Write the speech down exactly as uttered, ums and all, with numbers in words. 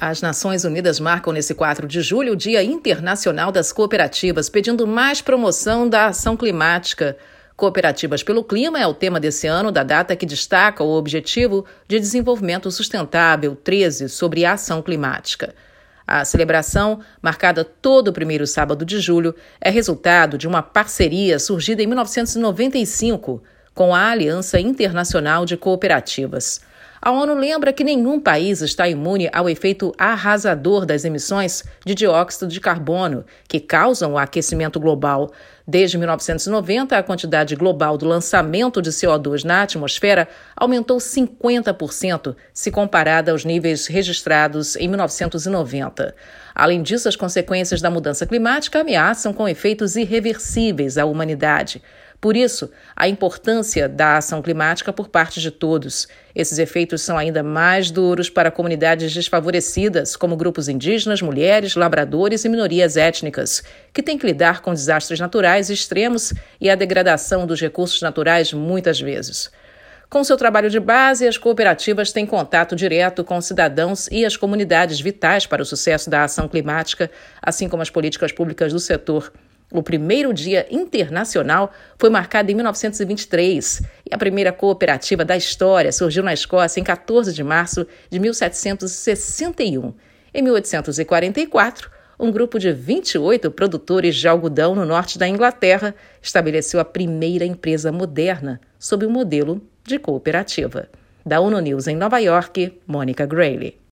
As Nações Unidas marcam nesse quatro de julho o Dia Internacional das Cooperativas, pedindo mais promoção da ação climática. Cooperativas pelo Clima é o tema desse ano da data que destaca o Objetivo de Desenvolvimento Sustentável treze sobre a ação climática. A celebração, marcada todo o primeiro sábado de julho, é resultado de uma parceria surgida em mil novecentos e noventa e cinco com a Aliança Internacional de Cooperativas. A ONU lembra que nenhum país está imune ao efeito arrasador das emissões de dióxido de carbono, que causam o aquecimento global. Desde mil novecentos e noventa, a quantidade global do lançamento de C O dois na atmosfera aumentou cinquenta por cento, se comparada aos níveis registrados em mil novecentos e noventa. Além disso, as consequências da mudança climática ameaçam com efeitos irreversíveis à humanidade. Por isso, a importância da ação climática por parte de todos. Esses efeitos são ainda mais duros para comunidades desfavorecidas, como grupos indígenas, mulheres, lavradores e minorias étnicas, que têm que lidar com desastres naturais extremos e a degradação dos recursos naturais muitas vezes. Com seu trabalho de base, as cooperativas têm contato direto com os cidadãos e as comunidades vitais para o sucesso da ação climática, assim como as políticas públicas do setor. O primeiro Dia Internacional foi marcado em mil novecentos e vinte e três e a primeira cooperativa da história surgiu na Escócia em quatorze de março de mil setecentos e sessenta e um. Em mil oitocentos e quarenta e quatro, um grupo de vinte e oito produtores de algodão no norte da Inglaterra estabeleceu a primeira empresa moderna sob o modelo de cooperativa. Da ONU News em Nova York, Mônica Grayle.